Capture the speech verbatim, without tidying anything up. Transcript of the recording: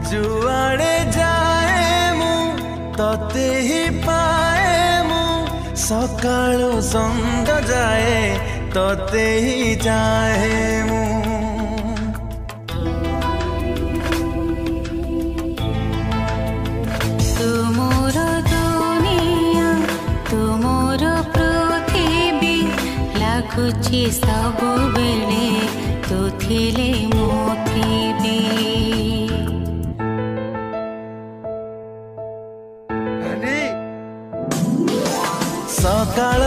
जुआड़े जाए मु तते ही पाए मु सकाळु संग जाए तते ही जाए मु तुमोर दुनिया तुमोर पृथ्वी लागुची सबु बेले तू थिले मु थिबी सकाळ